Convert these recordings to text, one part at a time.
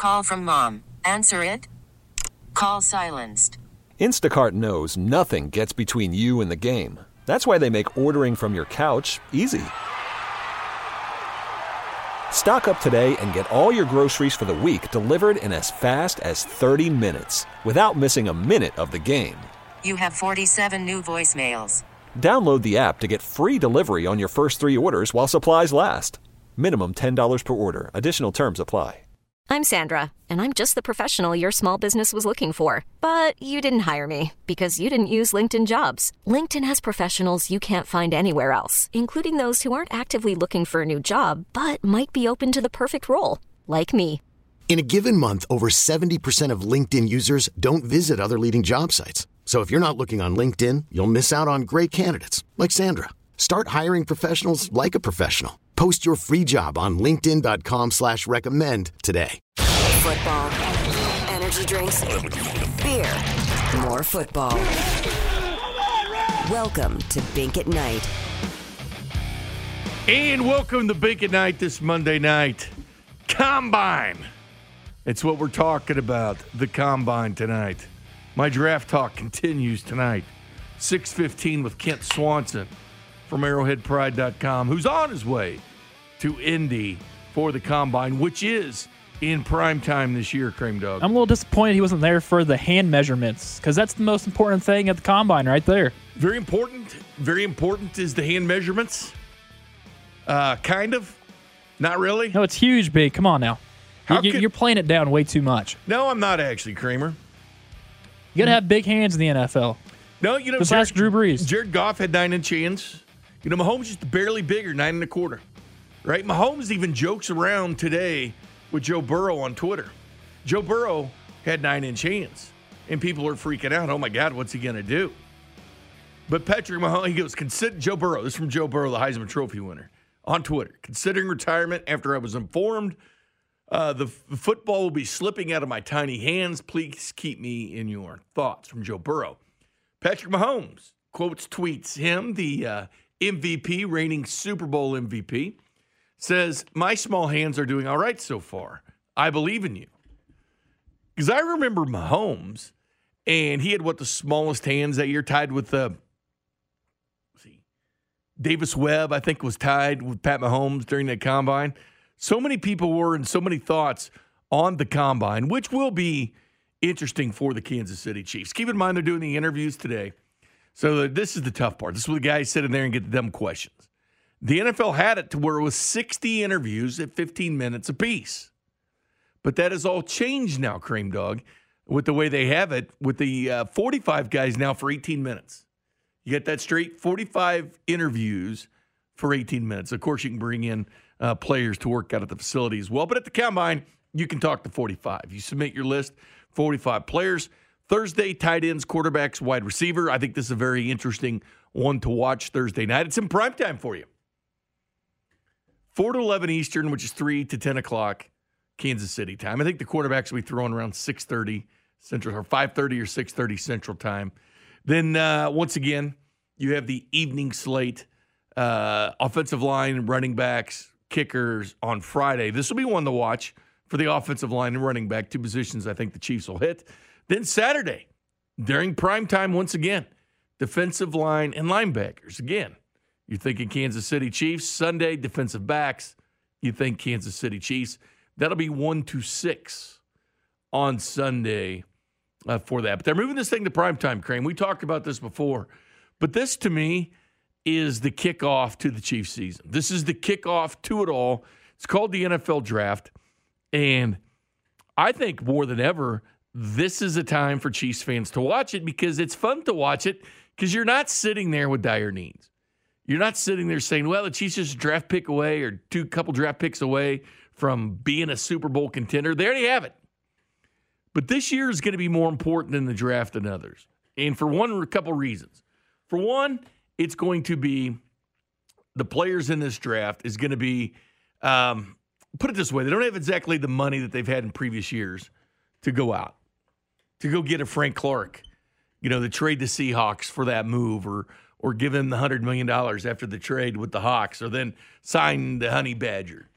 Call from mom. Answer it. Call silenced. Instacart knows nothing gets between you and the game. That's why they make ordering from your couch easy. Stock up today and get all your groceries for the week delivered in as fast as 30 minutes without missing a minute of the game. You have 47 new voicemails. Download the app to get free delivery on your first 3 orders while supplies last. Minimum $10 per order. Additional terms apply. I'm Sandra, and I'm just the professional your small business was looking for. But you didn't hire me because you didn't use LinkedIn Jobs. LinkedIn has professionals you can't find anywhere else, including those who aren't actively looking for a new job, but might be open to the perfect role, like me. In a given month, over 70% of LinkedIn users don't visit other leading job sites. So if you're not looking on LinkedIn, you'll miss out on great candidates like Sandra. Start hiring professionals like a professional. Post your free job on linkedin.com/recommend today. Football, energy drinks, beer, more football. Welcome to Bink at Night. And welcome to Bink at Night this Monday night. Combine. It's what we're talking about, the Combine tonight. My draft talk continues tonight. 6:15 with Kent Swanson from ArrowheadPride.com, who's on his way to Indy for the Combine, which is in prime time this year, Cream Dog. I'm a little disappointed he wasn't there for the hand measurements, because that's the most important thing at the Combine right there. Very important. Very important is the hand measurements. Kind of. Not really. No, it's huge, big. Come on now. You're playing it down way too much. No, I'm not actually, Kramer. You got to have big hands in the NFL. No, you know, just ask Drew Brees. Jared Goff had 9-inch hands. You know, Mahomes just barely bigger, 9 1/4. Right? Mahomes even jokes around today with Joe Burrow on Twitter. Joe Burrow had 9-inch hands, and people are freaking out. Oh my God, what's he gonna do? But Patrick Mahomes, he goes, Joe Burrow. This is from Joe Burrow, the Heisman Trophy winner, on Twitter. Considering retirement after I was informed the football will be slipping out of my tiny hands. Please keep me in your thoughts. From Joe Burrow. Patrick Mahomes tweets him, the MVP, reigning Super Bowl MVP, says, my small hands are doing all right so far. I believe in you. Because I remember Mahomes, and he had the smallest hands that year, tied with Davis Webb, I think, was tied with Pat Mahomes during that Combine. So many people were, and so many thoughts on the Combine, which will be interesting for the Kansas City Chiefs. Keep in mind they're doing the interviews today. So this is the tough part. This is where the guys sit in there and get the dumb questions. The NFL had it to where it was 60 interviews at 15 minutes apiece. But that has all changed now, Cream Dog, with the way they have it, with the 45 guys now for 18 minutes. You get that straight? 45 interviews for 18 minutes. Of course, you can bring in players to work out at the facility as well. But at the Combine, you can talk to 45. You submit your list, 45 players. Thursday, tight ends, quarterbacks, wide receiver. I think this is a very interesting one to watch Thursday night. It's in primetime for you. 4 to 11 Eastern, which is 3 to 10 o'clock Kansas City time. I think the quarterbacks will be throwing around 6:30 Central, or 5:30 or 6:30 Central time. Then, once again, you have the evening slate, offensive line, running backs, kickers on Friday. This will be one to watch for the offensive line and running back, 2 positions I think the Chiefs will hit. Then Saturday, during primetime once again, defensive line and linebackers. Again, you're thinking Kansas City Chiefs. Sunday, defensive backs. You think Kansas City Chiefs. That'll be 1 to 6 on Sunday for that. But they're moving this thing to primetime, Crane. We talked about this before. But this, to me, is the kickoff to the Chiefs season. This is the kickoff to it all. It's called the NFL Draft. And I think more than ever, this is a time for Chiefs fans to watch it, because it's fun to watch it because you're not sitting there with dire needs. You're not sitting there saying, well, the Chiefs just a draft pick away or couple draft picks away from being a Super Bowl contender. They already have it. But this year is going to be more important in the draft than others. And for a couple reasons. For one, it's going to be the players in this draft is going to be, put it this way, they don't have exactly the money that they've had in previous years to go out, to go get a Frank Clark, to trade the Seahawks for that move, or give him the $100 million after the trade with the Hawks, or then sign the Honey Badger.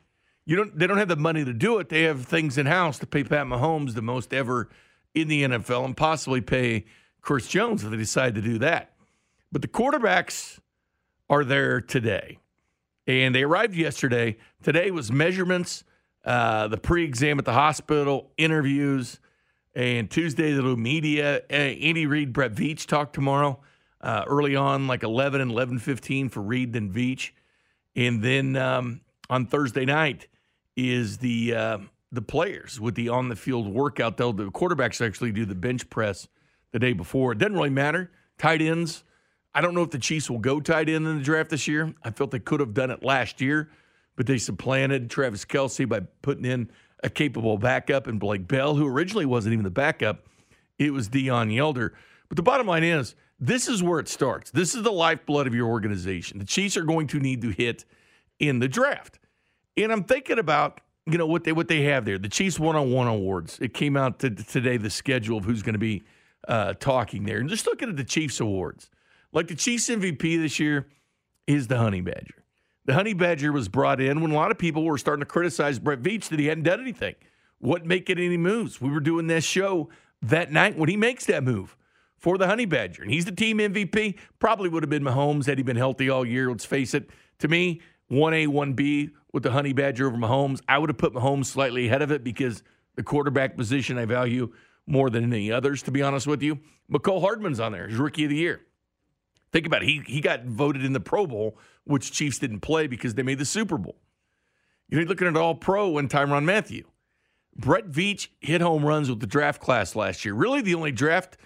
They don't have the money to do it. They have things in house to pay Pat Mahomes the most ever in the NFL and possibly pay Chris Jones if they decide to do that. But the quarterbacks are there today, and they arrived yesterday. Today was measurements, the pre-exam at the hospital, interviews, and Tuesday the media. Andy Reid, Brett Veach talk tomorrow early on, like 11 and 11:15 for Reid, then Veach. And then on Thursday night is the players with the on-the-field workout. The quarterbacks actually do the bench press the day before. It doesn't really matter. Tight ends, I don't know if the Chiefs will go tight end in the draft this year. I felt they could have done it last year, but they supplanted Travis Kelce by putting in a capable backup in Blake Bell, who originally wasn't even the backup. It was Deion Yelder. But the bottom line is, this is where it starts. This is the lifeblood of your organization. The Chiefs are going to need to hit in the draft. And I'm thinking about, what they have there. The Chiefs one-on-one awards. It came out today, the schedule of who's going to be talking there. And just looking at the Chiefs awards. Like the Chiefs MVP this year is the Honey Badger. The Honey Badger was brought in when a lot of people were starting to criticize Brett Veach that he hadn't done anything. Wasn't making any moves. We were doing this show that night when he makes that move for the Honey Badger. And he's the team MVP. Probably would have been Mahomes had he been healthy all year. Let's face it. To me, 1A, 1B with the Honey Badger over Mahomes. I would have put Mahomes slightly ahead of it because the quarterback position I value more than any others, to be honest with you. Mecole Hardman's on there. He's Rookie of the Year. Think about it. He got voted in the Pro Bowl, which Chiefs didn't play because they made the Super Bowl. You're looking at All-Pro and Tyrann Mathieu. Brett Veach hit home runs with the draft class last year. Really, the only draft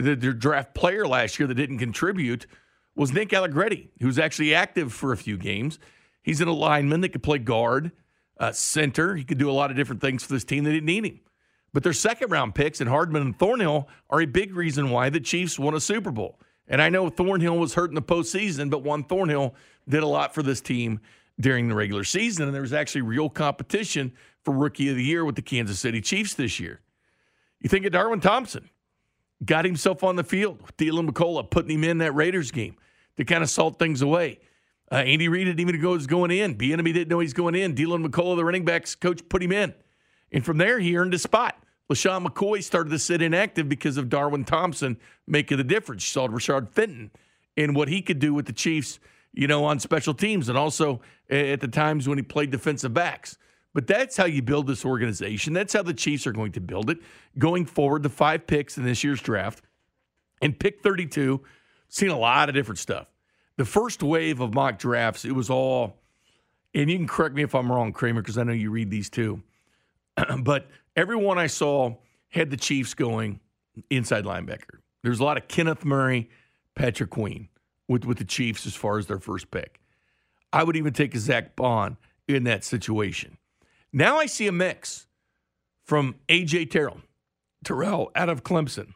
player last year that didn't contribute was Nick Allegretti, who was actually active for a few games. He's an lineman that could play guard, center. He could do a lot of different things for this team. They didn't need him. But their second-round picks in Hardman and Thornhill are a big reason why the Chiefs won a Super Bowl. And I know Thornhill was hurt in the postseason, but Juan Thornhill did a lot for this team during the regular season, and there was actually real competition for Rookie of the Year with the Kansas City Chiefs this year. You think of Darwin Thompson. Got himself on the field with Dylan McCullough, putting him in that Raiders game to kind of salt things away. Andy Reid didn't even know he was going in. Bieniemy didn't know he's going in. Dylan McCullough, the running backs coach, put him in. And from there, he earned a spot. LaShawn McCoy started to sit inactive because of Darwin Thompson making the difference. You saw Rashard Fenton and what he could do with the Chiefs, on special teams and also at the times when he played defensive backs. But that's how you build this organization. That's how the Chiefs are going to build it. Going forward, the 5 picks in this year's draft. And pick 32, seen a lot of different stuff. The first wave of mock drafts, it was all, and you can correct me if I'm wrong, Kramer, because I know you read these too. But everyone I saw had the Chiefs going inside linebacker. There's a lot of Kenneth Murray, Patrick Queen with the Chiefs as far as their first pick. I would even take a Zach Bond in that situation. Now I see a mix from A.J. Terrell out of Clemson.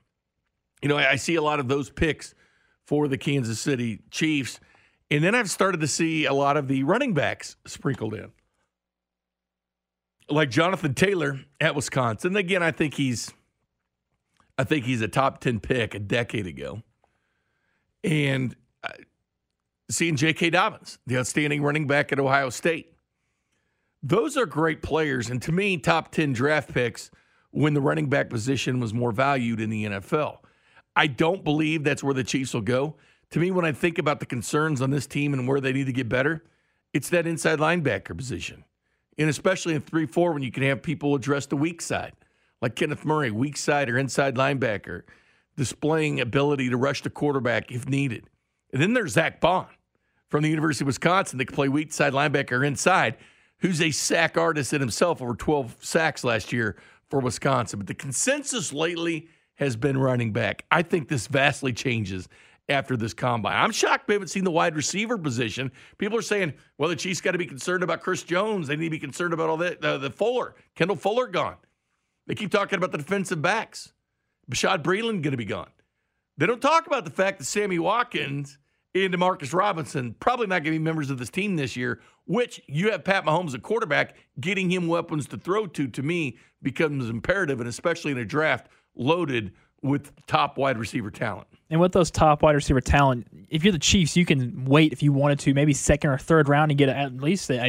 I see a lot of those picks for the Kansas City Chiefs. And then I've started to see a lot of the running backs sprinkled in. Like Jonathan Taylor at Wisconsin. Again, I think he's a top 10 pick a decade ago. And seeing J.K. Dobbins, the outstanding running back at Ohio State. Those are great players. And to me, top 10 draft picks when the running back position was more valued in the NFL. I don't believe that's where the Chiefs will go. To me, when I think about the concerns on this team and where they need to get better, it's that inside linebacker position. And especially in 3-4 when you can have people address the weak side, like Kenneth Murray, weak side or inside linebacker, displaying ability to rush the quarterback if needed. And then there's Zach Bond from the University of Wisconsin that can play weak side linebacker inside, who's a sack artist in himself, over 12 sacks last year for Wisconsin. But the consensus lately has been running back. I think this vastly changes after this combine. I'm shocked we haven't seen the wide receiver position. People are saying, well, the Chiefs got to be concerned about Chris Jones. They need to be concerned about all that. The Fuller, Kendall Fuller gone. They keep talking about the defensive backs. Bashad Breeland going to be gone. They don't talk about the fact that Sammy Watkins and DeMarcus Robinson probably not going to be members of this team this year, which you have Pat Mahomes at quarterback. Getting him weapons to throw to me, becomes imperative, and especially in a draft loaded with top wide receiver talent. And with those top wide receiver talent, if you're the Chiefs, you can wait if you wanted to, maybe second or third round and get at least a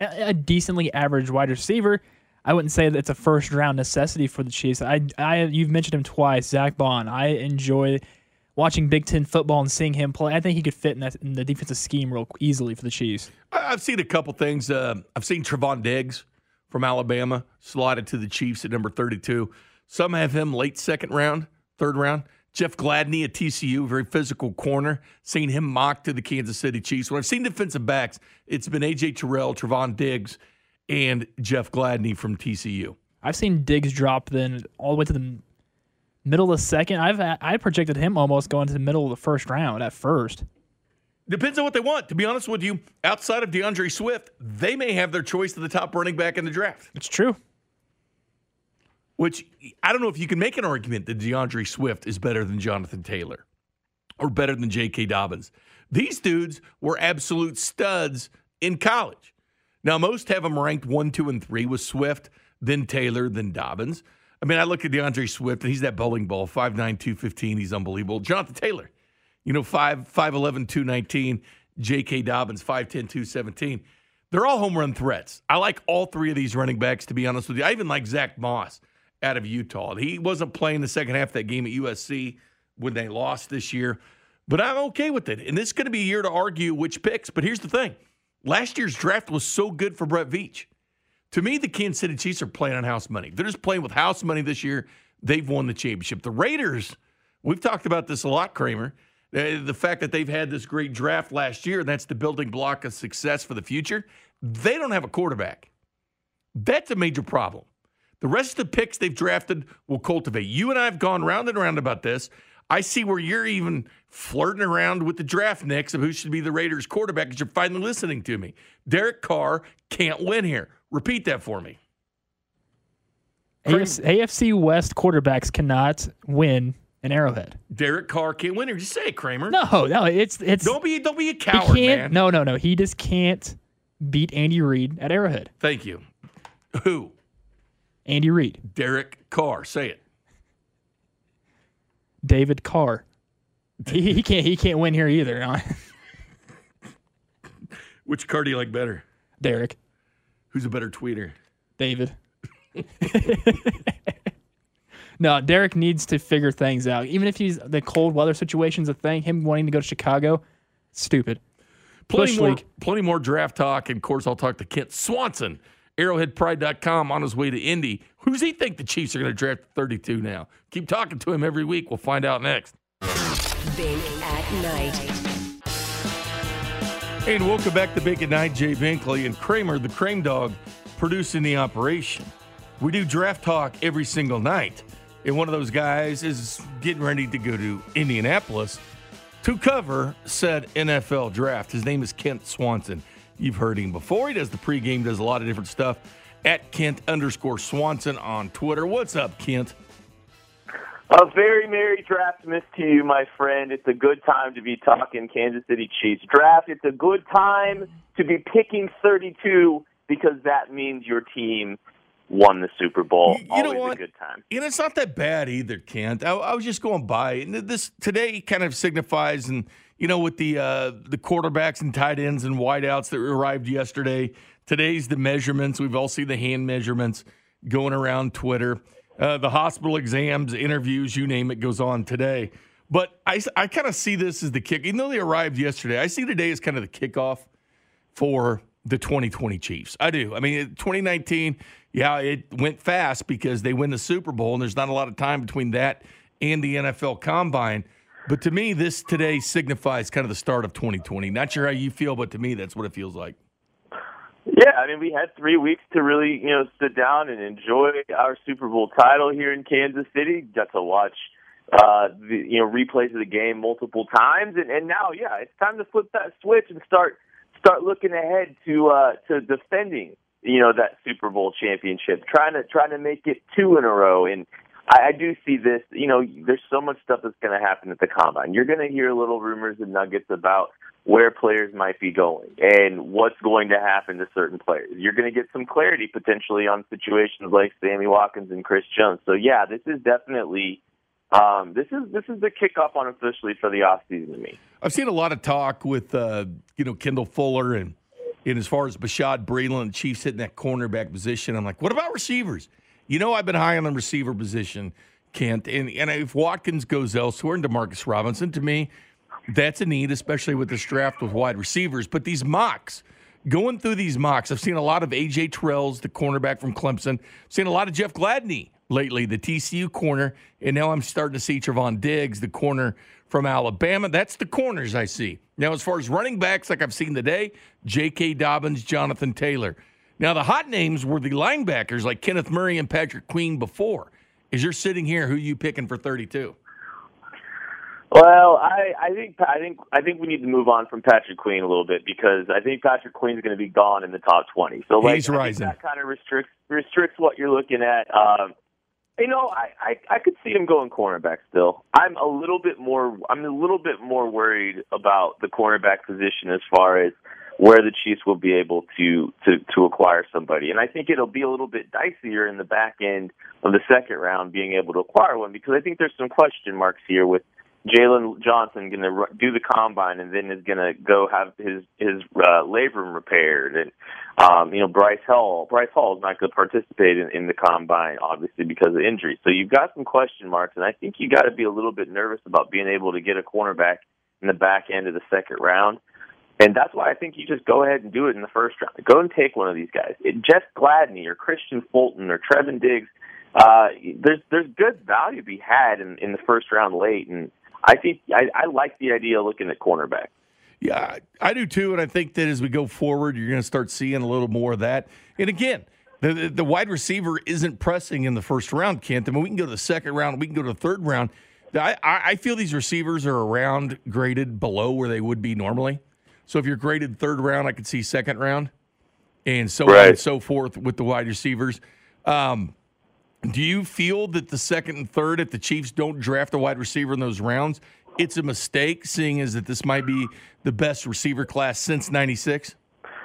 a decently average wide receiver. I wouldn't say that it's a first-round necessity for the Chiefs. You've mentioned him twice, Zach Bond. I enjoy watching Big Ten football and seeing him play. I think he could fit in the defensive scheme real easily for the Chiefs. I've seen a couple things. I've seen Trevon Diggs from Alabama slotted to the Chiefs at number 32. Some have him late second round, third round. Jeff Gladney at TCU, very physical corner. Seen him mocked to the Kansas City Chiefs. When I've seen defensive backs, it's been A.J. Terrell, Trevon Diggs, and Jeff Gladney from TCU. I've seen Diggs drop then all the way to the middle of the second. I projected him almost going to the middle of the first round at first. Depends on what they want. To be honest with you, outside of DeAndre Swift, they may have their choice of the top running back in the draft. It's true. Which, I don't know if you can make an argument that DeAndre Swift is better than Jonathan Taylor or better than J.K. Dobbins. These dudes were absolute studs in college. Now, most have them ranked 1, 2, and 3 with Swift, then Taylor, then Dobbins. I mean, I look at DeAndre Swift, and he's that bowling ball, 5'9", 215. He's unbelievable. Jonathan Taylor, 5'11", 219. J.K. Dobbins, 5'10", 217. They're all home run threats. I like all three of these running backs, to be honest with you. I even like Zach Moss out of Utah. He wasn't playing the second half of that game at USC when they lost this year, but I'm okay with it. And this is going to be a year to argue which picks. But here's the thing. Last year's draft was so good for Brett Veach. To me, the Kansas City Chiefs are playing on house money. They're just playing with house money this year. They've won the championship. The Raiders, we've talked about this a lot, Kramer. The fact that they've had this great draft last year, and that's the building block of success for the future. They don't have a quarterback. That's a major problem. The rest of the picks they've drafted will cultivate. You and I have gone round and round about this. I see where you're even flirting around with the draft next of who should be the Raiders quarterback because you're finally listening to me. Derek Carr can't win here. Repeat that for me. AFC West quarterbacks cannot win in Arrowhead. Derek Carr can't win here. Just say it, Kramer. No, it's don't be a coward, man. No. He just can't beat Andy Reid at Arrowhead. Thank you. Who? Andy Reid. Derek Carr. Say it. David Carr. He can't win here either. Which Carr do you like better? Derek. Who's a better tweeter? David. No, Derek needs to figure things out. Even if the cold weather situation's a thing, him wanting to go to Chicago, stupid. Plenty more draft talk, and of course I'll talk to Kent Swanson, ArrowheadPride.com, on his way to Indy. Who's he think the Chiefs are going to draft 32 now? Keep talking to him every week. We'll find out next. Bink at Night. And welcome back to Bink at Night. Jay Binkley and Kramer, the Crane Dog, producing the operation. We do draft talk every single night. And one of those guys is getting ready to go to Indianapolis to cover said NFL draft. His name is Kent Swanson. You've heard him before. He does the pregame, does a lot of different stuff at Kent_Swanson on Twitter. What's up, Kent? A very Merry Draftmas to you, my friend. It's a good time to be talking Kansas City Chiefs draft. It's a good time to be picking 32 because that means your team won the Super Bowl. You know Always what? A good time. And it's not that bad either, Kent. I was just going by, and this today kind of signifies, and with the quarterbacks and tight ends and wideouts that arrived yesterday. Today's the measurements. We've all seen the hand measurements going around Twitter. The hospital exams, interviews, you name it, goes on today. But I kind of see this as the kick. Even though they arrived yesterday, I see today as kind of the kickoff for the 2020 Chiefs. I do. I mean, 2019, yeah, it went fast because they win the Super Bowl, and there's not a lot of time between that and the NFL Combine. But to me, this today signifies kind of the start of 2020. Not sure how you feel, but to me, that's what it feels like. Yeah, I mean, we had 3 weeks to really, sit down and enjoy our Super Bowl title here in Kansas City. Got to watch, replays of the game multiple times, and now, yeah, it's time to flip that switch and start looking ahead to defending, that Super Bowl championship, trying to make it 2 in a row. And I do see this. There's so much stuff that's going to happen at the Combine. You're going to hear little rumors and nuggets about where players might be going and what's going to happen to certain players. You're going to get some clarity potentially on situations like Sammy Watkins and Chris Jones. So yeah, this is definitely this is the kickoff unofficially for the offseason to me. I've seen a lot of talk with Kendall Fuller and And as far as Bashaud Breeland, the Chiefs hitting that cornerback position, I'm like, what about receivers? You know, I've been high on the receiver position, Kent. And if Watkins goes elsewhere and DeMarcus Robinson, to me, that's a need, especially with this draft with wide receivers. But these mocks, going through these mocks, I've seen a lot of A.J. Terrell's, the cornerback from Clemson. I've seen a lot of Jeff Gladney lately, the TCU corner. And now I'm starting to see Trevon Diggs, the corner from Alabama. That's the corners I see. Now, as far as running backs, like I've seen today, J.K. Dobbins, Jonathan Taylor. Now, the hot names were the linebackers like Kenneth Murray and Patrick Queen before. As you're sitting here, who are you picking for 32? Well, I think we need to move on from Patrick Queen a little bit because I think Patrick Queen's going to be gone in the top 20. So he's rising. That kind of restricts what you're looking at. You know, I could see him going cornerback still. I'm a little bit more worried about the cornerback position as far as where the Chiefs will be able to acquire somebody. And I think it'll be a little bit dicier in the back end of the second round being able to acquire one because I think there's some question marks here with Jalen Johnson going to do the combine and then is going to go have his labrum repaired. And, Bryce Hall is not going to participate in the combine, obviously, because of injury. So you've got some question marks, and I think you got to be a little bit nervous about being able to get a cornerback in the back end of the second round. And that's why I think you just go ahead and do it in the first round. Go and take one of these guys. Jeff Gladney or Christian Fulton or Trevon Diggs, there's good value to be had in the first round late, and I think I like the idea of looking at cornerback. Yeah, I do too, and I think that as we go forward, you're going to start seeing a little more of that. And again, the wide receiver isn't pressing in the first round, Kent. I mean, we can go to the second round, we can go to the third round. I feel these receivers are around graded below where they would be normally. So if you're graded third round, I could see second round, and so on and so forth with the wide receivers. Do you feel that the second and third, if the Chiefs don't draft a wide receiver in those rounds, it's a mistake, seeing as that this might be the best receiver class since '96?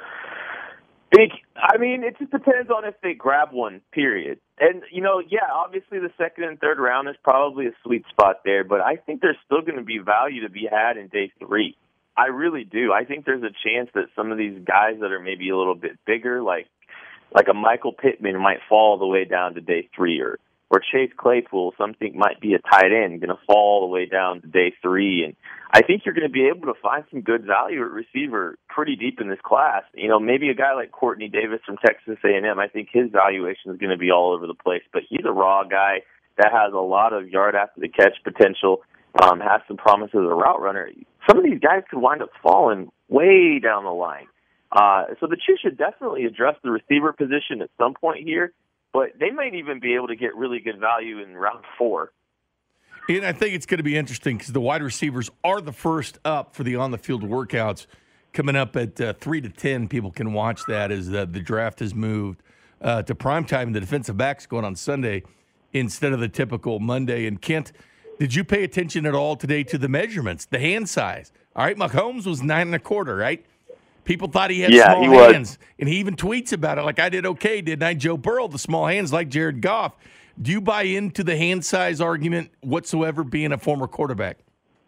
I mean, it just depends on if they grab one, period. And, obviously the second and third round is probably a sweet spot there, but I think there's still going to be value to be had in day 3. I really do. I think there's a chance that some of these guys that are maybe a little bit bigger, like a Michael Pittman, might fall all the way down to day 3, or Chase Claypool, something might be a tight end, going to fall all the way down to day 3. And I think you're going to be able to find some good value at receiver pretty deep in this class. Maybe a guy like Courtney Davis from Texas A&M, I think his valuation is going to be all over the place, but he's a raw guy that has a lot of yard after the catch potential, has some promise as a route runner. Some of these guys could wind up falling way down the line. So the Chiefs should definitely address the receiver position at some point here, but they might even be able to get really good value in round 4. And I think it's going to be interesting because the wide receivers are the first up for the on-the-field workouts coming up at 3 to 10. People can watch that as the draft has moved to primetime. The defensive backs going on Sunday instead of the typical Monday. And Kent, did you pay attention at all today to the measurements, the hand size? All right, Mahomes was 9 1/4, right? People thought he had small hands, and he even tweets about it like, I did okay, didn't I? Joe Burrow, the small hands like Jared Goff. Do you buy into the hand size argument whatsoever being a former quarterback?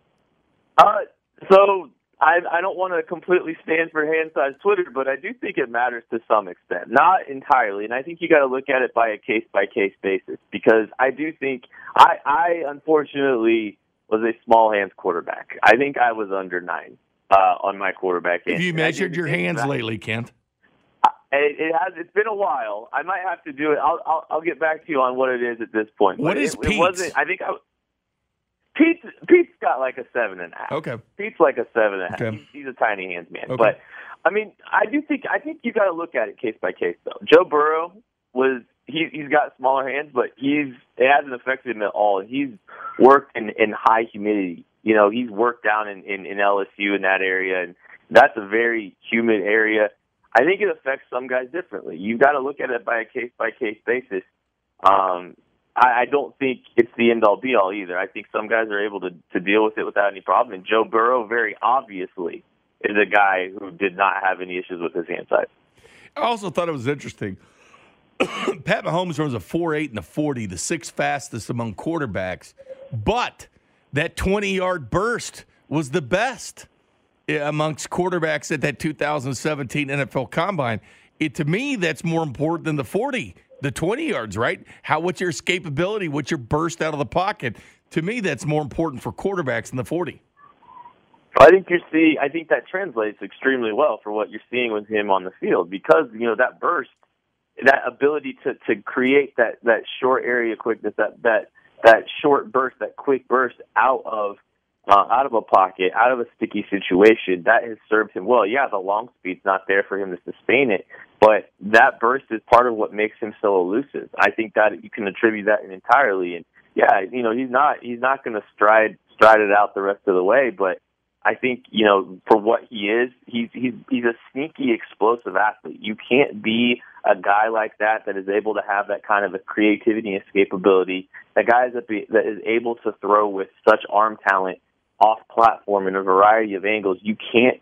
So I don't want to completely stand for hand size Twitter, but I do think it matters to some extent. Not entirely, and I think you got to look at it by a case-by-case basis because I do think I unfortunately was a small hands quarterback. I think I was under 9. On my quarterback end. Have you measured your hands lately, Kent? It's been a while. I might have to do it. I'll get back to you on what it is at this point. What is Pete's? It wasn't. I think Pete's got like a 7.5. Okay. Pete's like a 7.5. Okay. He's a tiny hands man. Okay. But I mean, I think you got to look at it case by case though. Joe Burrow he's got smaller hands, but it hasn't affected him at all. He's worked in high humidity. He's worked down in LSU in that area, and that's a very humid area. I think it affects some guys differently. You've got to look at it by a case-by-case basis. I don't think it's the end-all, be-all either. I think some guys are able to deal with it without any problem, and Joe Burrow very obviously is a guy who did not have any issues with his hand size. I also thought it was interesting. Pat Mahomes runs a 4.8 and a 40, the 6th fastest among quarterbacks, but that 20-yard burst was the best. amongst quarterbacks at that 2017 NFL Combine. To me, that's more important than the 40, the 20 yards, right? What's your escapability? What's your burst out of the pocket? To me, that's more important for quarterbacks than the 40. I think that translates extremely well for what you're seeing with him on the field because, that burst, that ability to create that short area quickness, that short burst, that quick burst out of a pocket, out of a sticky situation, that has served him well. Yeah, the long speed's not there for him to sustain it, but that burst is part of what makes him so elusive. I think that you can attribute that entirely. And yeah, he's not going to stride it out the rest of the way, but I think, for what he is, he's a sneaky, explosive athlete. You can't be a guy like that is able to have that kind of a creativity and escapability. A guy that is able to throw with such arm talent off platform in a variety of angles. You can't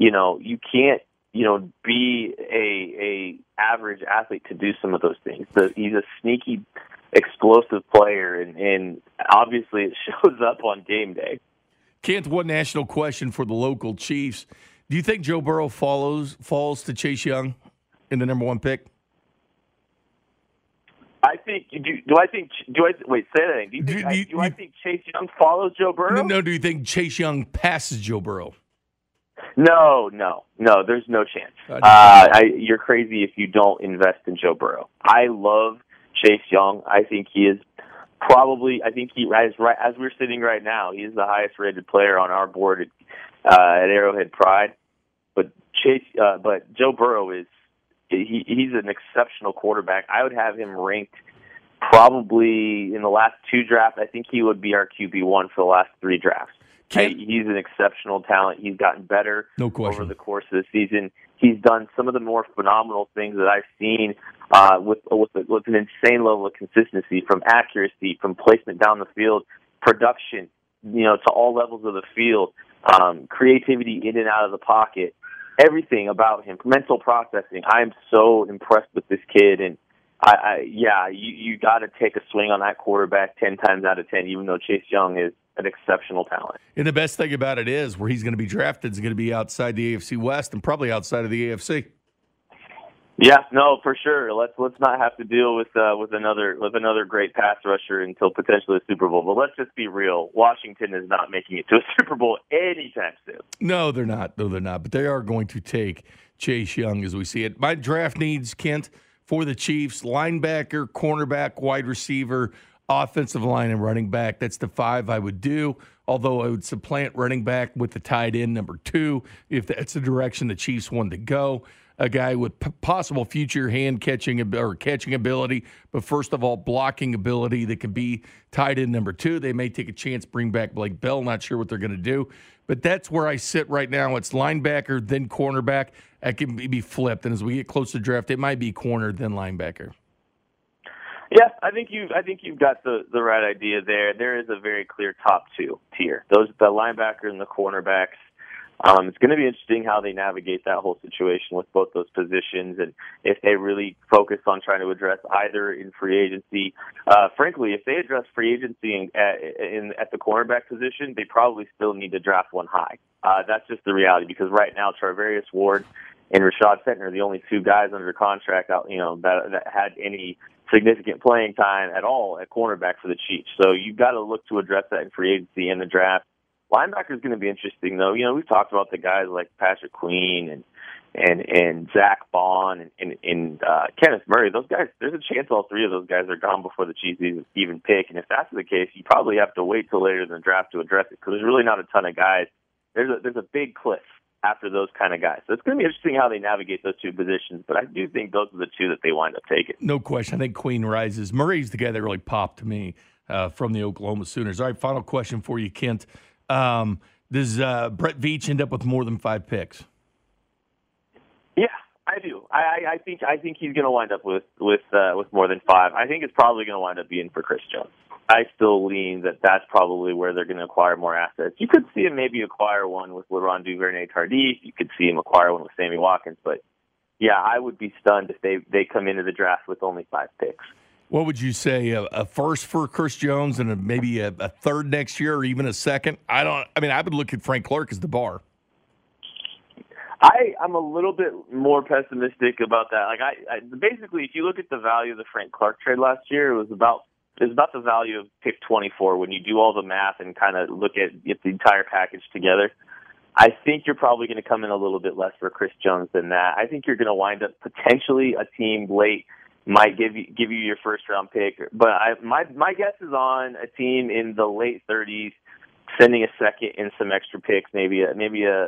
be a average athlete to do some of those things. He's a sneaky, explosive player, and obviously it shows up on game day. Kent, one national question for the local Chiefs. Do you think Joe Burrow falls to Chase Young in the number one pick? I think. Wait, say that again. Do I think Chase Young follows Joe Burrow? No. Do you think Chase Young passes Joe Burrow? No. There's no chance. You're crazy if you don't invest in Joe Burrow. I love Chase Young. I think he is as we're sitting right now, he is the highest rated player on our board at Arrowhead Pride. But Joe Burrow he's an exceptional quarterback. I would have him ranked probably in the last 2 drafts. I think he would be our QB1 for the last 3 drafts. He's an exceptional talent. He's gotten better over the course of the season. He's done some of the more phenomenal things that I've seen with an insane level of consistency, from accuracy, from placement down the field, production, to all levels of the field, creativity in and out of the pocket, everything about him, mental processing. I am so impressed with this kid, and you got to take a swing on that quarterback 10 times out of 10, even though Chase Young is an exceptional talent. And the best thing about it is where he's going to be drafted is going to be outside the AFC West and probably outside of the AFC. Yeah, no, for sure. Let's not have to deal with another great pass rusher until potentially the Super Bowl. But let's just be real. Washington is not making it to a Super Bowl anytime soon. No, they're not. But they are going to take Chase Young as we see it. My draft needs, Kent, for the Chiefs: linebacker, cornerback, wide receiver, offensive line, and running back. That's the 5 I would do, although I would supplant running back with the tight end number 2 if that's the direction the Chiefs wanted to go. A guy with possible future catching ability, but first of all, blocking ability that can be tight end number 2. They may take a chance, bring back Blake Bell. Not sure what they're going to do, but that's where I sit right now. It's linebacker, then cornerback. That can be flipped, and as we get close to draft, it might be corner, then linebacker. Yeah, I think you've got the right idea there. There is a very clear top 2 tier. The linebacker and the cornerbacks. It's going to be interesting how they navigate that whole situation with both those positions, and if they really focus on trying to address either in free agency. Frankly, if they address free agency at the cornerback position, they probably still need to draft one high. That's just the reality, because right now Charvarius Ward and Rashad Fenton are the only 2 guys under contract out, that had any significant playing time at all at cornerback for the Chiefs. So you've got to look to address that in free agency and the draft. Linebacker is going to be interesting, though. We've talked about the guys like Patrick Queen and Zach Bond and Kenneth Murray. Those guys, there's a chance all 3 of those guys are gone before the Chiefs even pick. And if that's the case, you probably have to wait till later in the draft to address it, because there's really not a ton of guys. There's a big cliff after those kind of guys. So it's going to be interesting how they navigate those 2 positions, but I do think those are the 2 that they wind up taking. No question. I think Queen rises. Murray's the guy that really popped to me from the Oklahoma Sooners. All right, final question for you, Kent. Does Brett Veach end up with more than 5 picks? Yeah, I do. I think he's going to wind up with more than 5. I think it's probably going to wind up being for Chris Jones. I still lean that that's probably where they're going to acquire more assets. You could see him maybe acquire one with LeRon Duvernay-Tardif. You could see him acquire one with Sammy Watkins. But, yeah, I would be stunned if they come into the draft with only 5 picks. What would you say, a first for Chris Jones and maybe a third next year, or even a second? I would look at Frank Clark as the bar. I'm a little bit more pessimistic about that. Like I basically, if you look at the value of the Frank Clark trade last year, it was about the value of pick 24 when you do all the math and kind of look at the entire package together. I think you're probably going to come in a little bit less for Chris Jones than that. I think you're going to wind up potentially a team late might give you your first round pick, but my guess is on a team in the late 30s sending a second and some extra picks, maybe a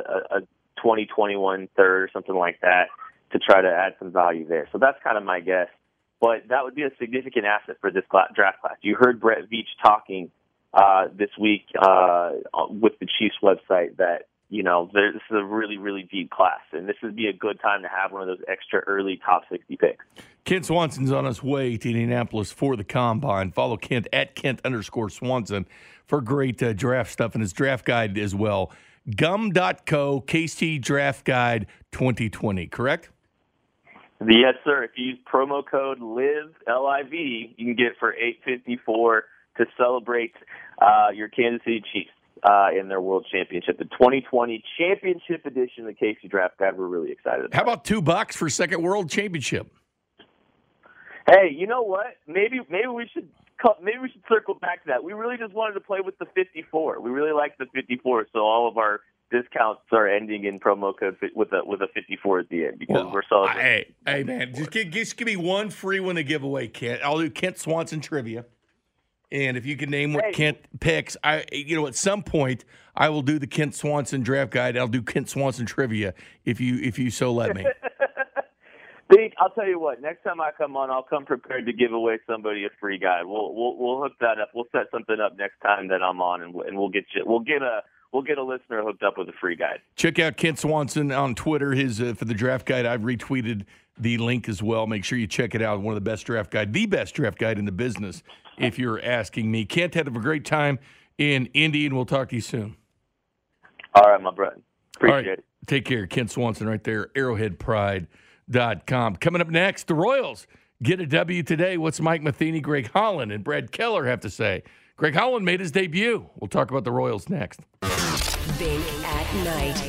2021 third or something like that to try to add some value there. So that's kind of my guess. But that would be a significant asset for this draft class. You heard Brett Veach talking this week with the Chiefs website that, this is a really, really deep class, and this would be a good time to have one of those extra early top 60 picks. Kent Swanson's on his way to Indianapolis for the Combine. Follow Kent at Kent_Swanson for great draft stuff and his draft guide as well. Gum.co, KC Draft Guide 2020, correct? Yes, sir. If you use promo code LIV, L-I-V, you can get it for $8.54 to celebrate your Kansas City Chiefs in their World Championship. The 2020 Championship Edition of the KC Draft Guide, we're really excited about. How about $2 for second World Championship? Hey, you know what? Maybe we should circle back to that. We really just wanted to play with the 54. We really like the 54, so all of our discounts are ending in promo code with a 54 at the end because we're celebrating. Hey, man, just give me one free one to give away, Kent. I'll do Kent Swanson trivia, and if you can name what Kent picks, at some point I will do the Kent Swanson draft guide. I'll do Kent Swanson trivia if you so let me. Big, I'll tell you what. Next time I come on, I'll come prepared to give away somebody a free guide. We'll hook that up. We'll set something up next time that I'm on, and we'll get a listener hooked up with a free guide. Check out Kent Swanson on Twitter. His for the draft guide. I've retweeted the link as well. Make sure you check it out. One of the best draft guide, the best draft guide in the business, if you're asking me. Kent, have a great time in Indy, and we'll talk to you soon. All right, my brother. Appreciate it. Take care. Kent Swanson right there, arrowheadpride.com. Coming up next, the Royals get a W today. What's Mike Matheny, Greg Holland, and Brad Keller have to say? Greg Holland made his debut. We'll talk about the Royals next. Bink at Night.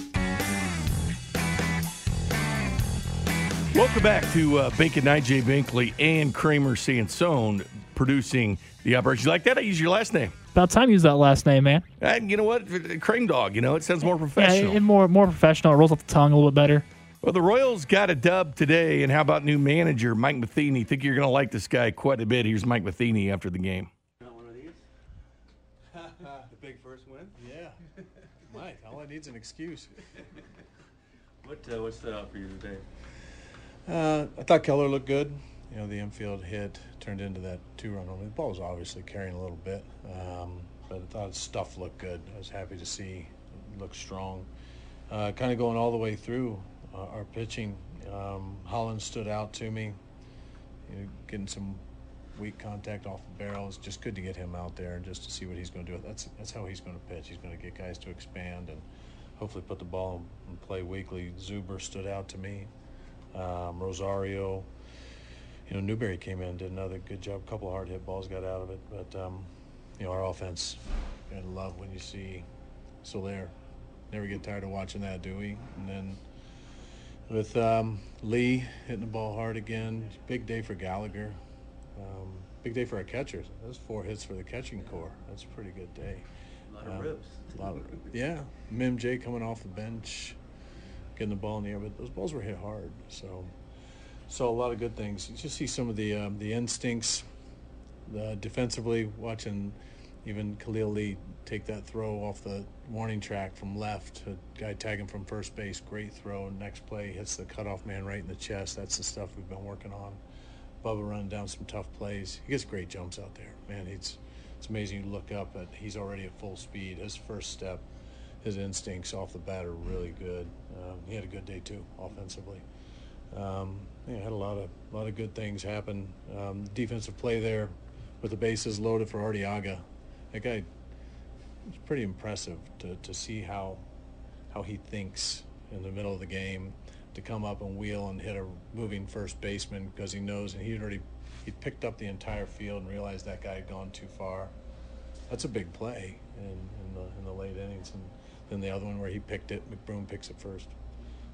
Welcome back to Bink at Night. Jay Binkley and Kramer Sansone producing the operation. You like that? I use your last name. About time you use that last name, man. And you know what? Crane Dog, it sounds more professional. Yeah, more professional. It rolls off the tongue a little bit better. Well, the Royals got a dub today, and how about new manager Mike Matheny? Think you're going to like this guy quite a bit. Here's Mike Matheny after the game. Not one of these? The big first win? Yeah. Mike, all I need is an excuse. What stood out for you today? I thought Keller looked good. The infield hit turned into that 2-run home. The ball was obviously carrying a little bit, but I thought his stuff looked good. I was happy to see it looked strong. Kind of going all the way through our pitching. Holland stood out to me, getting some weak contact off the barrel. It's just good to get him out there and just to see what he's going to do. That's how he's going to pitch. He's going to get guys to expand and hopefully put the ball in play weekly. Zuber stood out to me. Rosario. Newberry came in, did another good job. A couple of hard hit balls got out of it. But, our offense, I love when you see Soler. Never get tired of watching that, do we? And then with Lee hitting the ball hard again, big day for Gallagher. Big day for our catchers. Those 4 hits for the catching core. That's a pretty good day. A lot of rips. Yeah. Mim J coming off the bench, getting the ball in the air. But those balls were hit hard. So a lot of good things. You just see some of the instincts defensively, watching even Khalil Lee take that throw off the warning track from left. A guy tagging from first base, great throw. Next play hits the cutoff man right in the chest. That's the stuff we've been working on. Bubba running down some tough plays. He gets great jumps out there. Man, it's amazing. You look up at he's already at full speed. His first step, his instincts off the bat are really good. He had a good day too, offensively. Had a lot of good things happen. Defensive play there with the bases loaded for Arteaga. That guy, it's pretty impressive to see how he thinks in the middle of the game, to come up and wheel and hit a moving first baseman because he knows, and he picked up the entire field and realized that guy had gone too far. That's a big play in the late innings. And then the other one where he picked it, McBroom picks it first.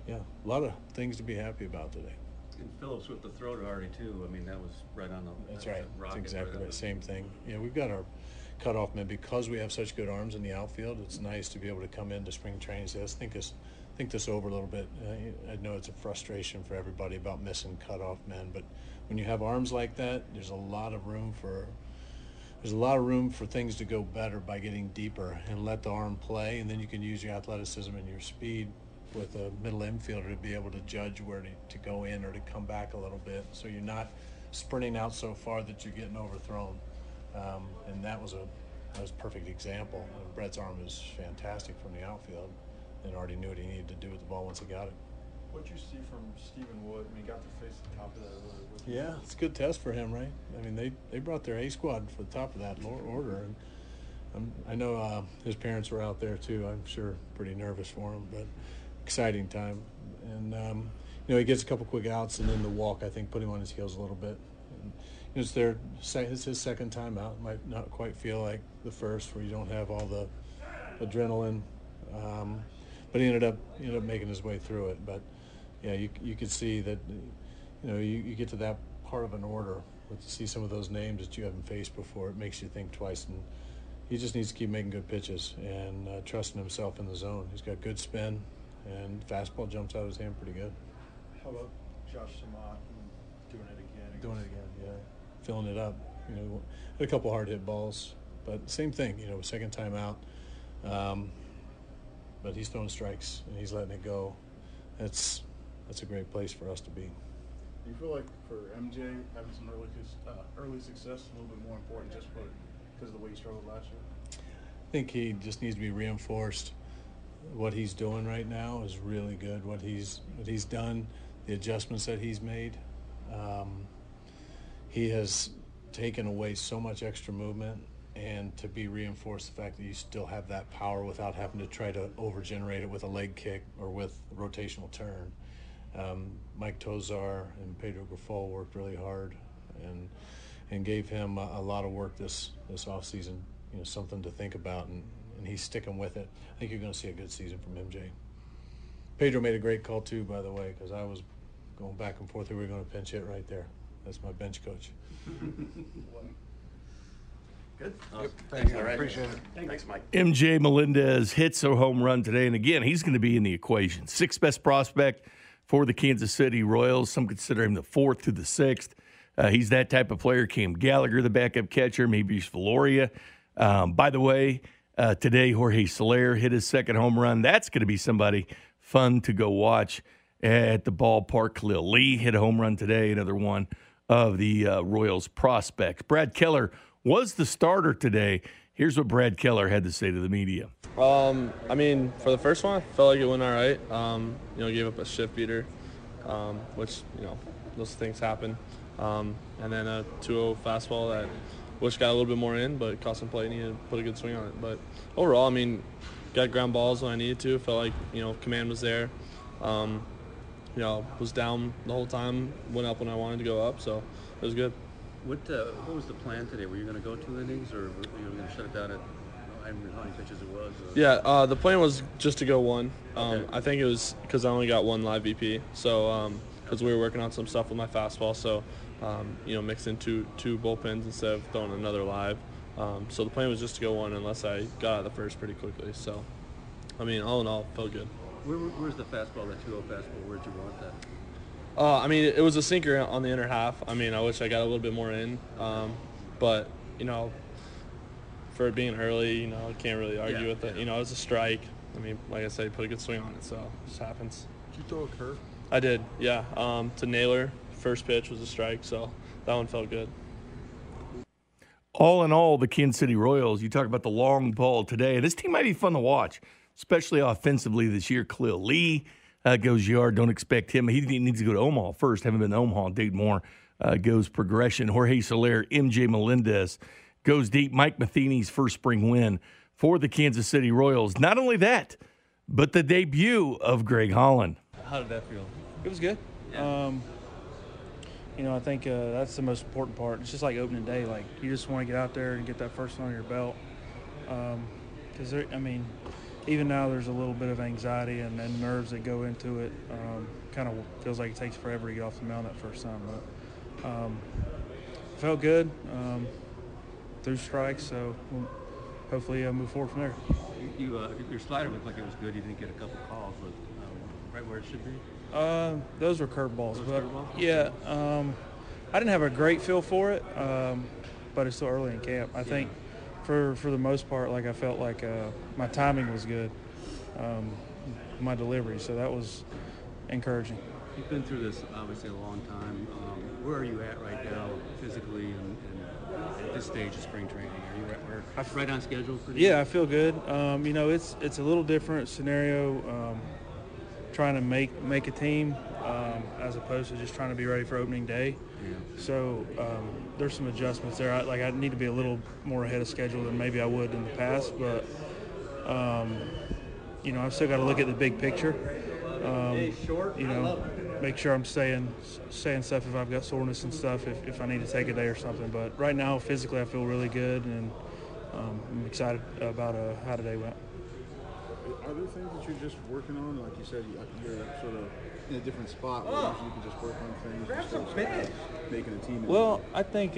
yeah, a lot of things to be happy about today. And Phillips with the throw to Artie too. I mean, that was right on the. That's right. That's exactly right. Same thing. Yeah, we've got our cutoff men because we have such good arms in the outfield. It's nice to be able to come into spring training and say, let's think this over a little bit. I know it's a frustration for everybody about missing cutoff men, but when you have arms like that, there's a lot of room for things to go better by getting deeper and let the arm play, and then you can use your athleticism and your speed with a middle infielder to be able to judge where to go in or to come back a little bit, so you're not sprinting out so far that you're getting overthrown. And that was a perfect example. Brett's arm is fantastic from the outfield, and already knew what he needed to do with the ball once he got it. What'd you see from Stephen Wood? I mean, he got to face the top of that. Yeah, it's a good test for him, right? I mean, they brought their A squad for the top of that order, and I know his parents were out there too. I'm sure pretty nervous for him, but exciting time. And he gets a couple quick outs, and then the walk I think put him on his heels a little bit. And, it's his second time out. Might not quite feel like the first, where you don't have all the adrenaline, but he ended up making his way through it. But yeah, you could see that you get to that part of an order, but to see some of those names that you haven't faced before, it makes you think twice. And he just needs to keep making good pitches and trusting himself in the zone. He's got good spin, and fastball jumps out of his hand pretty good. How about Josh Samant doing it again? Yeah. Filling it up. Had a couple hard hit balls, but same thing. Second time out. But he's throwing strikes and he's letting it go. That's a great place for us to be. Do you feel like for MJ having some early success is a little bit more important just because of the way he struggled last year? I think he just needs to be reinforced. What he's doing right now is really good. What he's done, the adjustments that he's made. He has taken away so much extra movement, and to be reinforced the fact that you still have that power without having to try to overgenerate it with a leg kick or with a rotational turn. Mike Tozar and Pedro Grifol worked really hard and gave him a lot of work this offseason, something to think about, and he's sticking with it. I think you're going to see a good season from MJ. Pedro made a great call too, by the way, because I was going back and forth. We were going to pinch hit right there. That's my bench coach. Good. Awesome. Thanks. All right. Appreciate it. Thanks, Mike. MJ Melendez hits a home run today, and again, he's going to be in the equation. Sixth best prospect for the Kansas City Royals. Some consider him the fourth to the sixth. He's that type of player. Cam Gallagher, the backup catcher, maybe Valoria. By the way, today Jorge Soler hit his second home run. That's going to be somebody fun to go watch at the ballpark. Khalil Lee hit a home run today, another one of the Royals prospects. Brad Keller was the starter today. Here's what Brad Keller had to say to the media. I mean, for the first one, I felt like it went all right. Gave up a shift beater, which, those things happen. And then a 2-0 fastball that wish got a little bit more in, but caught some play, needed to put a good swing on it. But overall, I mean, got ground balls when I needed to. Felt like, command was there. Was down the whole time, went up when I wanted to go up, so it was good. What was the plan today? Were you going to go 2 innings, or were you going to shut it down at I don't know how many pitches it was? Yeah, the plan was just to go 1. Okay. I think it was because I only got 1 live BP, so because we were working on some stuff with my fastball, so mixed in two bullpens instead of throwing another live. So the plan was just to go 1 unless I got out of the first pretty quickly. So, I mean, all in all, felt good. Where's the fastball, that 2-0 fastball? Where'd you want that? I mean, it was a sinker on the inner half. I mean, I wish I got a little bit more in. But, for it being early, I can't really argue with it. It was a strike. I mean, like I said, put a good swing on it, so it just happens. Did you throw a curve? I did, yeah. To Naylor, first pitch was a strike, so that one felt good. All in all, the Kansas City Royals, you talk about the long ball today. This team might be fun to watch, especially offensively this year. Khalil Lee goes yard. Don't expect him. He needs to go to Omaha first. Haven't been to Omaha. Dayton Moore goes progression. Jorge Soler, MJ Melendez goes deep. Mike Matheny's first spring win for the Kansas City Royals. Not only that, but the debut of Greg Holland. How did that feel? It was good. Yeah. I think that's the most important part. It's just like opening day. Like, you just want to get out there and get that first one on your belt. Because, even now there's a little bit of anxiety and nerves that go into it. Kind of feels like it takes forever to get off the mound that first time, but felt good through strikes, so we'll hopefully move forward from there. Your slider looked like it was good. You didn't get a couple calls, but right where it should be? Those were curveballs. Yeah, I didn't have a great feel for it, but it's still early in camp. I think for the most part, like I felt like my timing was good, my delivery, so that was encouraging. You've been through this obviously a long time. Where are you at right now physically and at this stage of spring training? Are you right on schedule? Yeah, I feel good. It's a little different scenario. Trying to make a team as opposed to just trying to be ready for opening day. Yeah. So there's some adjustments there. I need to be a little more ahead of schedule than maybe I would in the past, but I've still got to look at the big picture. Make sure I'm saying stuff if I've got soreness and stuff, if I need to take a day or something. But right now, physically, I feel really good, and I'm excited about how today went. Are there things that you're just working on? Like you said, you're sort of in a different spot where you can just work on things instead of sort of making a team. Well, I think,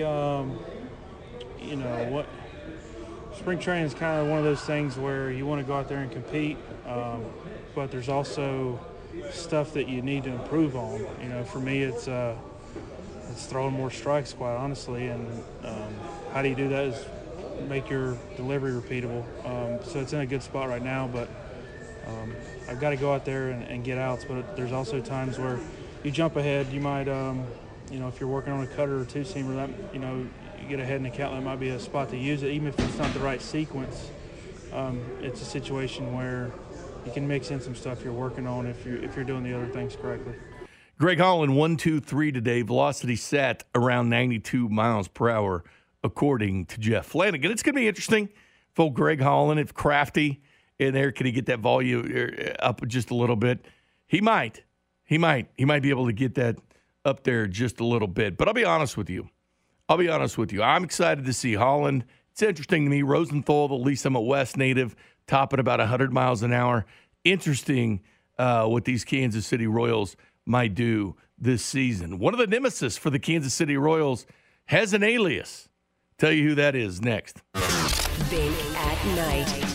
what spring training is kind of one of those things where you want to go out there and compete, but there's also stuff that you need to improve on. For me, it's throwing more strikes, quite honestly, and how do you do that is make your delivery repeatable. So it's in a good spot right now, but I've got to go out there and get outs. But there's also times where you jump ahead. You might, if you're working on a cutter or two-seamer, that you get ahead in the count. That might be a spot to use it, even if it's not the right sequence. It's a situation where you can mix in some stuff you're working on if you're doing the other things correctly. Greg Holland, 1-2-3 today. Velocity sat around 92 miles per hour. According to Jeff Flanagan. It's going to be interesting for Greg Holland. If Crafty in there, can he get that volume up just a little bit? He might be able to get that up there just a little bit. But I'll be honest with you. I'm excited to see Holland. It's interesting to me. Rosenthal, the Lee Summit West native, topping about 100 miles an hour. Interesting what these Kansas City Royals might do this season. One of the nemesis for the Kansas City Royals has an alias. Tell you who that is next. Bink at Night.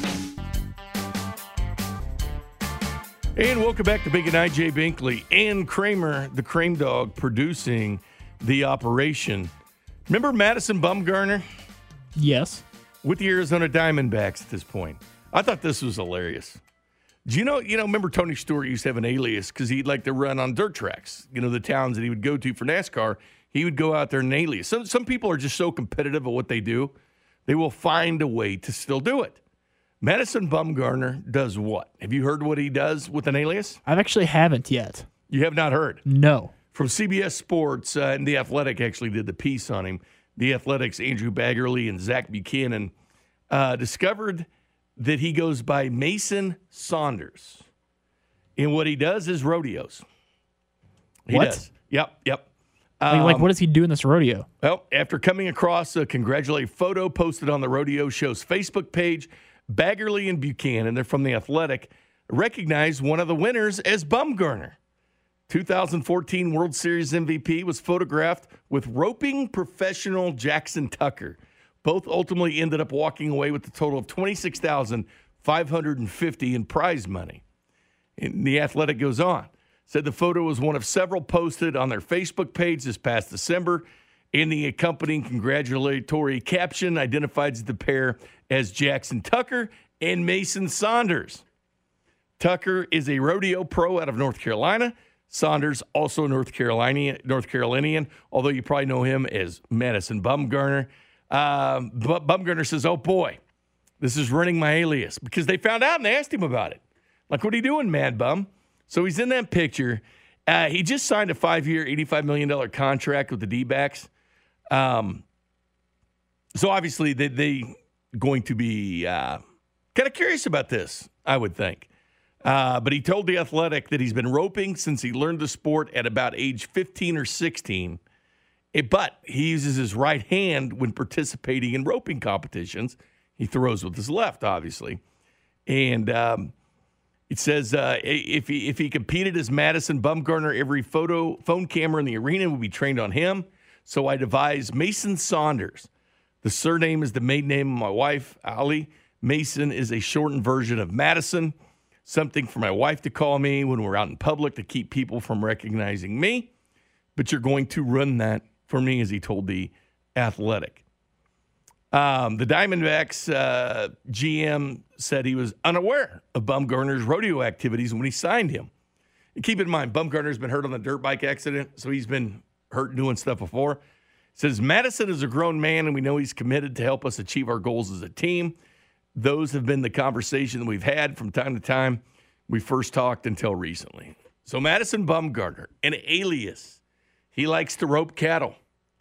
And welcome back to Bink at Night. Jay Binkley and Kramer, the Crane Dog, producing the operation. Remember Madison Bumgarner? Yes. With the Arizona Diamondbacks at this point. I thought this was hilarious. Do you know, remember Tony Stewart used to have an alias because he'd like to run on dirt tracks, the towns that he would go to for NASCAR. He would go out there and alias. Some people are just so competitive at what they do, they will find a way to still do it. Madison Bumgarner does what? Have you heard what he does with an alias? I actually haven't yet. You have not heard? No. From CBS Sports, and The Athletic actually did the piece on him. The Athletic's Andrew Baggerly and Zach Buchanan discovered that he goes by Mason Saunders. And what he does is rodeos. He does. Yep. What does he do in this rodeo? Well, after coming across a congratulatory photo posted on the rodeo show's Facebook page, Baggerly and Buchanan, they're from The Athletic, recognized one of the winners as Bumgarner. 2014 World Series MVP was photographed with roping professional Jackson Tucker. Both ultimately ended up walking away with a total of $26,550 in prize money. And The Athletic goes on. Said the photo was one of several posted on their Facebook page this past December. In the accompanying congratulatory caption, identifies the pair as Jackson Tucker and Mason Saunders. Tucker is a rodeo pro out of North Carolina. Saunders, also North Carolinian, although you probably know him as Madison Bumgarner. Bumgarner says, oh boy, this is running my alias, because they found out and they asked him about it. Like, what are you doing, Mad Bum? So he's in that picture. He just signed a 5-year, $85 million contract with the D-backs. So obviously they going to be kind of curious about this, I would think. But he told The Athletic that he's been roping since he learned the sport at about age 15 or 16. But he uses his right hand when participating in roping competitions. He throws with his left, obviously. And it says if he competed as Madison Bumgarner, every phone camera in the arena would be trained on him. So I devised Mason Saunders. The surname is the maiden name of my wife, Allie. Mason is a shortened version of Madison, something for my wife to call me when we're out in public to keep people from recognizing me. But you're going to run that for me, as he told The Athletic. The Diamondbacks GM said he was unaware of Bumgarner's rodeo activities when he signed him. And keep in mind, Bumgarner's been hurt on the dirt bike accident, so he's been hurt doing stuff before. Says Madison is a grown man, and we know he's committed to help us achieve our goals as a team. Those have been the conversation that we've had from time to time. We first talked until recently. So Madison Bumgarner, an alias. He likes to rope cattle.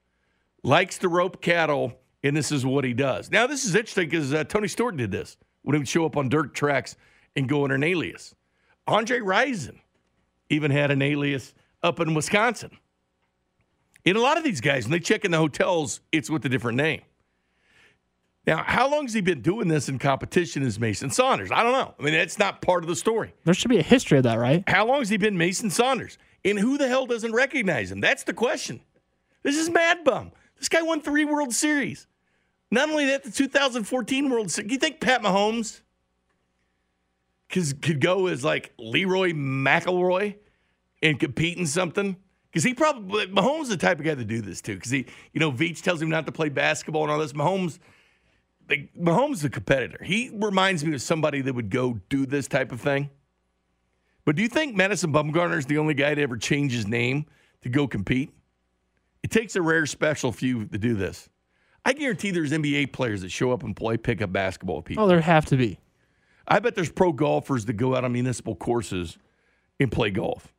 And this is what he does. Now, this is interesting because Tony Stewart did this when he would show up on dirt tracks and go under an alias. Andre Rison even had an alias up in Wisconsin. And a lot of these guys, when they check in the hotels, it's with a different name. Now, how long has he been doing this in competition as Mason Saunders? I don't know. I mean, that's not part of the story. There should be a history of that, right? How long has he been Mason Saunders? And who the hell doesn't recognize him? That's the question. This is Mad Bum. This guy won 3 World Series. Not only that, the 2014 World Series. Do you think Pat Mahomes could go as like Leroy McElroy and compete in something? Because Mahomes is the type of guy to do this too. Because Veach tells him not to play basketball and all this. Mahomes is a competitor. He reminds me of somebody that would go do this type of thing. But do you think Madison Bumgarner is the only guy to ever change his name to go compete? It takes a rare, special few to do this. I guarantee there's NBA players that show up and play pickup basketball with people. Oh, there have to be. I bet there's pro golfers that go out on municipal courses and play golf.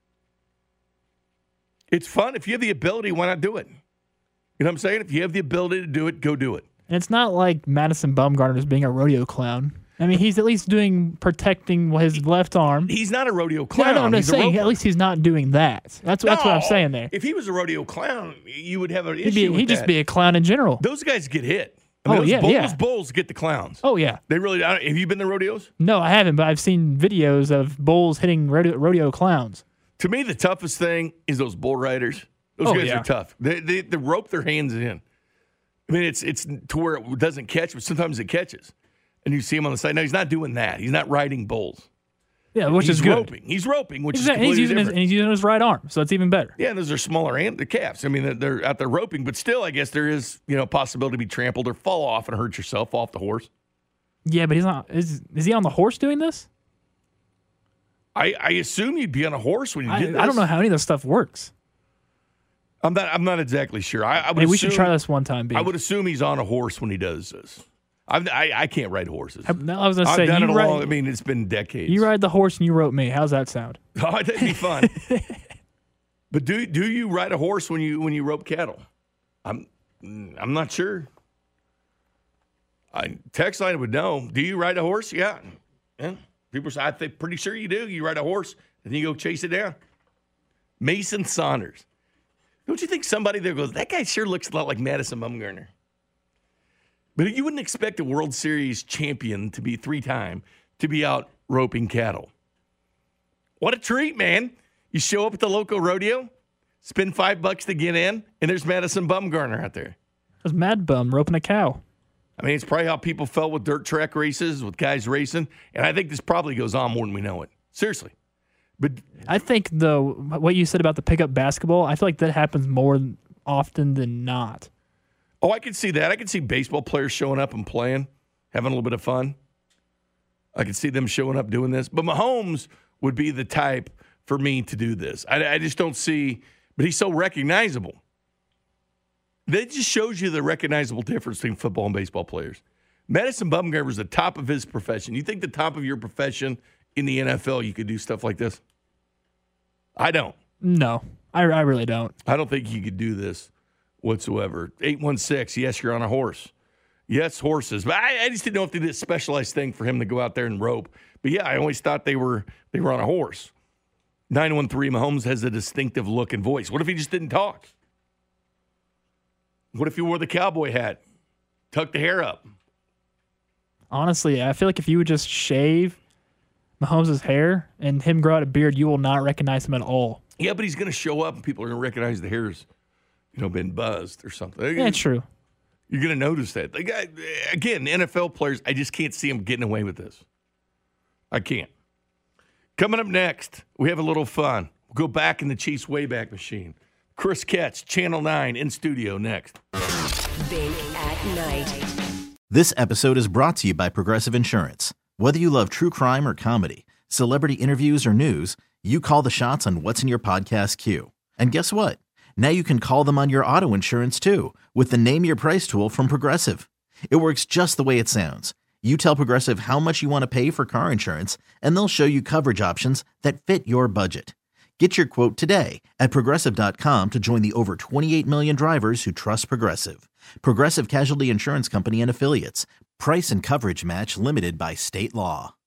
It's fun. If you have the ability, why not do it? You know what I'm saying? If you have the ability to do it, go do it. And it's not like Madison Bumgarner is being a rodeo clown. I mean, he's at least protecting his left arm. He's not a rodeo clown. No, I'm just saying, at least he's not doing that. That's what I'm saying there. If he was a rodeo clown, you would have an issue with that. He'd just be a clown in general. Those guys get hit. Those bulls get the clowns. Oh, yeah. They really. Have you been to rodeos? No, I haven't, but I've seen videos of bulls hitting rodeo clowns. To me, the toughest thing is those bull riders. Those guys are tough. They rope their hands in. I mean, it's to where it doesn't catch, but sometimes it catches. And you see him on the side. No, he's not doing that. He's not riding bulls. Yeah, which is good. He's roping, which is completely different. He's using his right arm, so it's even better. Yeah, and those are smaller the calves. I mean, they're out there roping, but still, I guess there is a possibility to be trampled or fall off and hurt yourself off the horse. Yeah, but he's not. Is he on the horse doing this? I assume you'd be on a horse when you did this. I don't know how any of this stuff works. I'm not exactly sure. We should try this one time. I would assume he's on a horse when he does this. I can't ride horses. I was going to say, I've done it long. I mean, it's been decades. You ride the horse and you rope me. How's that sound? Oh, that'd be fun. But do you ride a horse when you rope cattle? I'm not sure. Text line would know. Do you ride a horse? Yeah. People say, I'm pretty sure you do. You ride a horse and then you go chase it down. Mason Saunders. Don't you think somebody there goes, that guy sure looks a lot like Madison Bumgarner? But you wouldn't expect a World Series champion to be 3-time to be out roping cattle. What a treat, man. You show up at the local rodeo, spend $5 to get in, and there's Madison Bumgarner out there. There's Mad Bum roping a cow. I mean, it's probably how people felt with dirt track races, with guys racing. And I think this probably goes on more than we know it. Seriously. But I think, though, what you said about the pickup basketball, I feel like that happens more often than not. Oh, I can see that. I can see baseball players showing up and playing, having a little bit of fun. I can see them showing up doing this. But Mahomes would be the type for me to do this. I just don't see, but he's so recognizable. That just shows you the recognizable difference between football and baseball players. Madison Bumgarner was the top of his profession. You think the top of your profession in the NFL, you could do stuff like this? I don't. No, I really don't. I don't think you could do this whatsoever. 816, yes, you're on a horse. Yes, horses. But I just didn't know if they did a specialized thing for him to go out there and rope. But yeah, I always thought they were on a horse. 913, Mahomes has a distinctive look and voice. What if he just didn't talk? What if he wore the cowboy hat, tucked the hair up? Honestly, I feel like if you would just shave Mahomes' hair and him grow out a beard, you will not recognize him at all. Yeah, but he's going to show up and people are going to recognize the hair's, been buzzed or something. Yeah, true. You're going to notice that. The guy, again, NFL players, I just can't see them getting away with this. I can't. Coming up next, we have a little fun. We'll go back in the Chiefs Wayback Machine. Chris Ketz, Channel 9, in studio next. Bing at Night. This episode is brought to you by Progressive Insurance. Whether you love true crime or comedy, celebrity interviews or news, you call the shots on what's in your podcast queue. And guess what? Now you can call them on your auto insurance too with the Name Your Price tool from Progressive. It works just the way it sounds. You tell Progressive how much you want to pay for car insurance, and they'll show you coverage options that fit your budget. Get your quote today at Progressive.com to join the over 28 million drivers who trust Progressive. Progressive Casualty Insurance Company and Affiliates. Price and coverage match limited by state law.